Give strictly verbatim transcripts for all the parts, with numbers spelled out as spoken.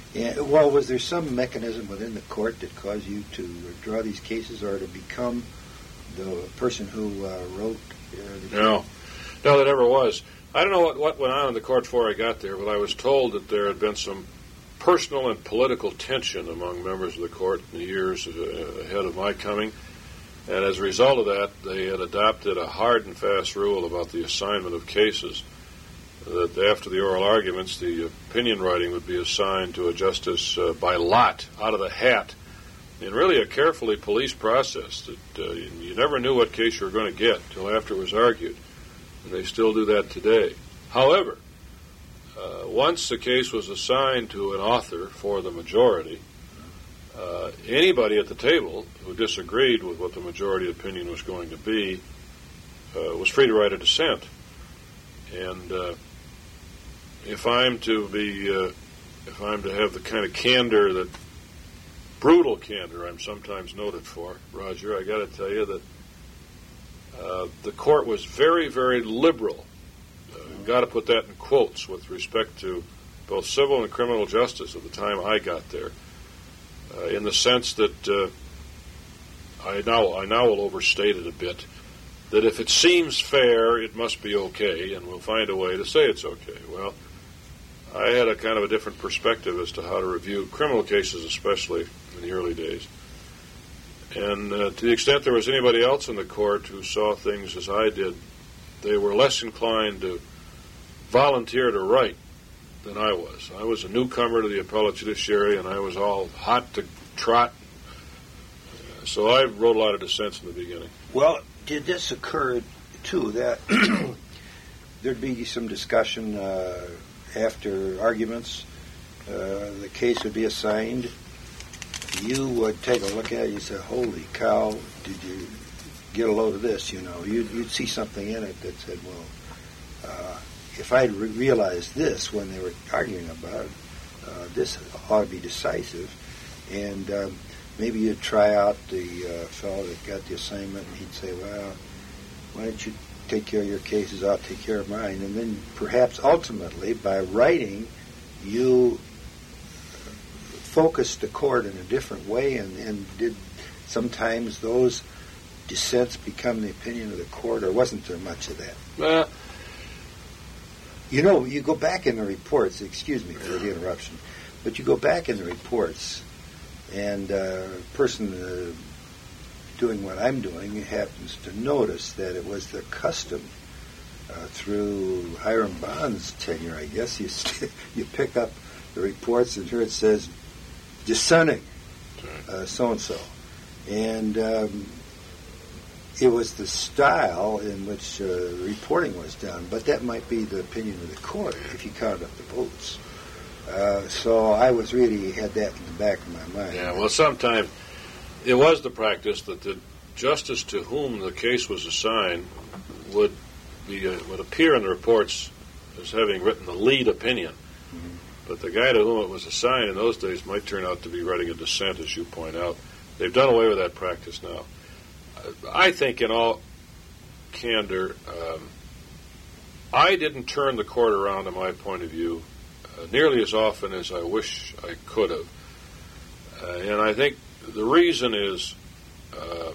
Yeah, well, was there some mechanism within the court that caused you to draw these cases or to become the person who uh, wrote uh, the No. No, there never was. I don't know what, what went on in the court before I got there, but I was told that there had been some personal and political tension among members of the court in the years uh, ahead of my coming. And as a result of that, they had adopted a hard and fast rule about the assignment of cases, that after the oral arguments, the opinion writing would be assigned to a justice uh, by lot, out of the hat, in really a carefully policed process that uh, you, you never knew what case you were going to get until after it was argued. And they still do that today. However, uh, once the case was assigned to an author for the majority, uh, anybody at the table who disagreed with what the majority opinion was going to be uh, was free to write a dissent. And uh, if I'm to be, uh, if I'm to have the kind of candor that, brutal candor I'm sometimes noted for, Roger, I got to tell you that uh, the court was very, very liberal. Uh, you've got to put that in quotes with respect to both civil and criminal justice at the time I got there, uh, in the sense that uh, I now I now will overstate it a bit. That if it seems fair, it must be okay, and we'll find a way to say it's okay. Well, I had a kind of a different perspective as to how to review criminal cases, especially in the early days. And uh, to the extent there was anybody else in the court who saw things as I did, they were less inclined to volunteer to write than I was. I was a newcomer to the appellate judiciary, and I was all hot to trot. So I wrote a lot of dissents in the beginning. Well, did this occur, too, that there'd be some discussion uh, after arguments, uh, the case would be assigned, you would take a look at it, you say, holy cow, did you get a load of this, you know? You'd, you'd see something in it that said, well, uh, if I'd re- realized this when they were arguing about it, uh, this ought to be decisive. And um, maybe you'd try out the uh, fellow that got the assignment, and he'd say, well, why don't you take care of your cases, I'll take care of mine. And then perhaps ultimately, by writing, you focused the court in a different way, and, and did sometimes those dissents become the opinion of the court, or wasn't there much of that? Well, you know, you go back in the reports, excuse me for the interruption, but you go back in the reports, and uh, a person uh, doing what I'm doing happens to notice that it was the custom uh, through Hiram Bond's tenure, I guess, you st- you pick up the reports, and here it says, dissenting, uh, so-and-so. And um, it was the style in which uh, reporting was done, but that might be the opinion of the court if you counted up the votes. Uh, so I was really had that in the back of my mind. Yeah, well, sometimes it was the practice that the justice to whom the case was assigned would be uh, would appear in the reports as having written the lead opinion. Mm-hmm. But the guy to whom it was assigned in those days might turn out to be writing a dissent, as you point out. They've done away with that practice now. I think, in all candor, um, I didn't turn the court around, in my point of view, uh, nearly as often as I wish I could have. Uh, and I think the reason is uh,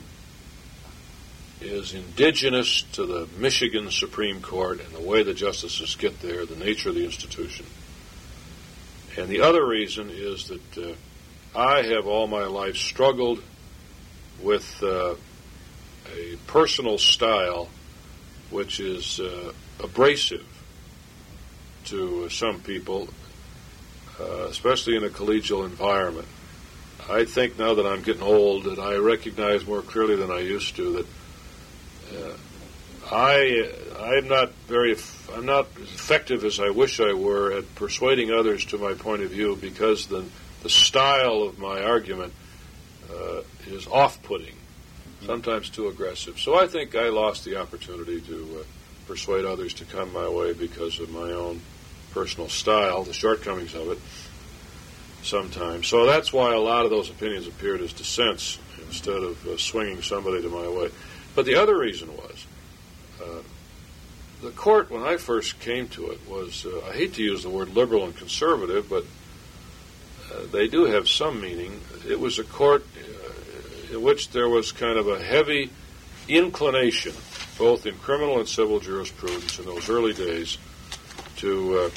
is indigenous to the Michigan Supreme Court and the way the justices get there, the nature of the institution. And the other reason is that uh, I have all my life struggled with uh, a personal style which is uh, abrasive to some people, uh, especially in a collegial environment. I think now that I'm getting old that I recognize more clearly than I used to that uh, I I'm not very I'm not as effective as I wish I were at persuading others to my point of view, because the the style of my argument uh, is off-putting, sometimes too aggressive. So I think I lost the opportunity to uh, persuade others to come my way because of my own personal style, the shortcomings of it sometimes. So that's why a lot of those opinions appeared as dissents instead of uh, swinging somebody to my way. But the other reason was uh, the court, when I first came to it, was, uh, I hate to use the word liberal and conservative, but uh, they do have some meaning. It was a court uh, in which there was kind of a heavy inclination, both in criminal and civil jurisprudence in those early days, to uh,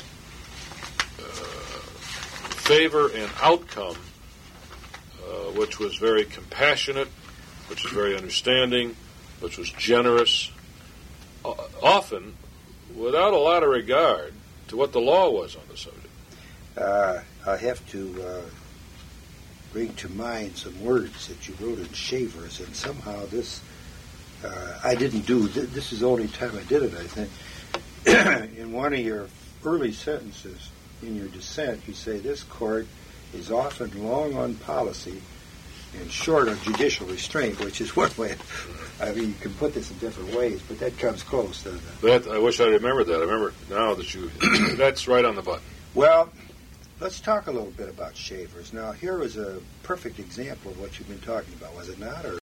favor an outcome uh, which was very compassionate, which was very understanding, which was generous, uh, often without a lot of regard to what the law was on the subject. Uh, I have to uh, bring to mind some words that you wrote in Shavers, and somehow this, uh, I didn't do, th- this is the only time I did it, I think. In one of your early sentences, in your dissent, you say this court is often long on policy and short on judicial restraint, which is one way. I mean, you can put this in different ways, but that comes close, doesn't it? That, I wish I remembered that. I remember now that you, that's right on the button. Well, let's talk a little bit about Shavers. Now, here is a perfect example of what you've been talking about, was it not? Or